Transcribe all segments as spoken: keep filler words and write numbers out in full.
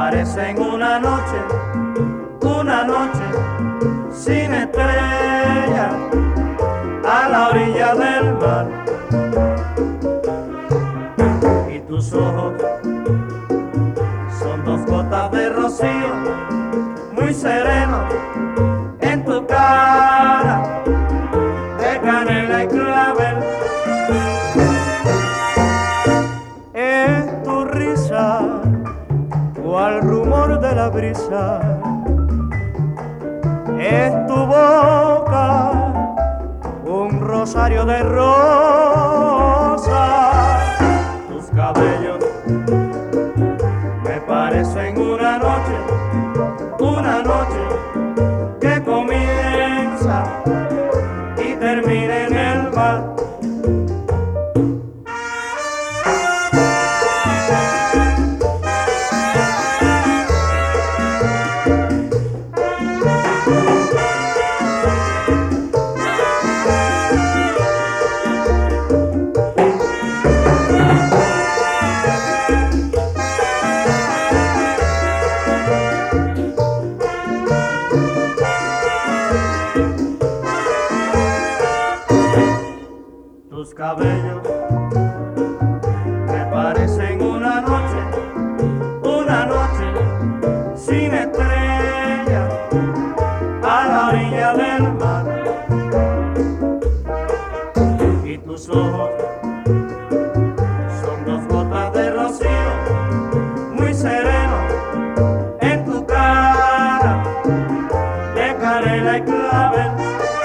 parecen una noche, una noche sin estrella a la orilla del mar. Y tus ojos son dos gotas de rocío muy serenos en tu cara de canela y clavel. Es tu risa cual rumor de la brisa, es tu boca un rosario de rosas. Tus cabellos me parecen una noche, una noche que comienza y termina en el mar. Tus cabellos me parecen una noche, una noche sin estrella a la orilla del mar. Y tus ojos son dos gotas de rocío muy serenos en tu cara de canela y clavel.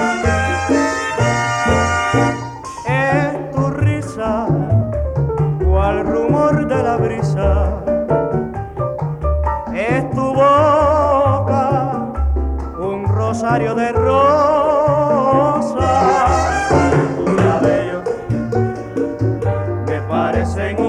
Cual rumor de la brisa, es tu boca un rosario de rosas. Tus cabellos me parecen